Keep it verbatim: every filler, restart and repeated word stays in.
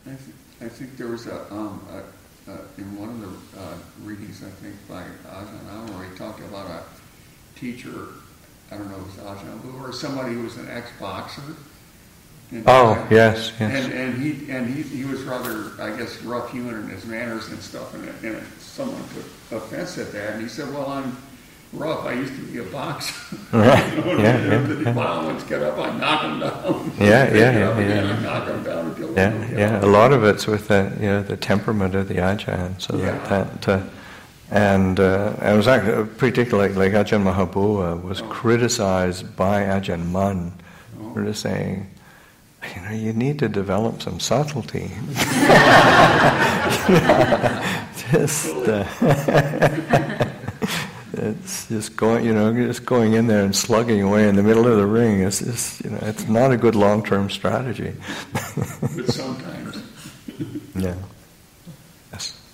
I, th- I think there was a, um, a, a in one of the uh, readings, I think by Ajahn Amun, where he talked about a teacher. I don't know if it was Ajahn Amun or somebody who was an ex-boxer. And, oh uh, yes, yes. And, and he and he, he was rather, I guess, rough-human in his manners and stuff. And, and someone took offense at that, and he said, "Well, I'm rough. I used to be a boxer. Right. you know, yeah, the, yeah, the yeah. violence get up, I knock them down. Yeah, yeah, Get up yeah, again, yeah. I knock them down until Yeah, they get yeah. up. A lot of it's with the you know the temperament of the Ajahn. So Yeah. that, that uh, and uh, it was actually particularly like Ajahn Mahabua was Oh. criticized by Ajahn Mun Oh. for just saying, you know, you need to develop some subtlety. just uh, it's just going, you know, just going in there and slugging away in the middle of the ring. It's just, you know, it's not a good long-term strategy. But sometimes. Yeah. Yes.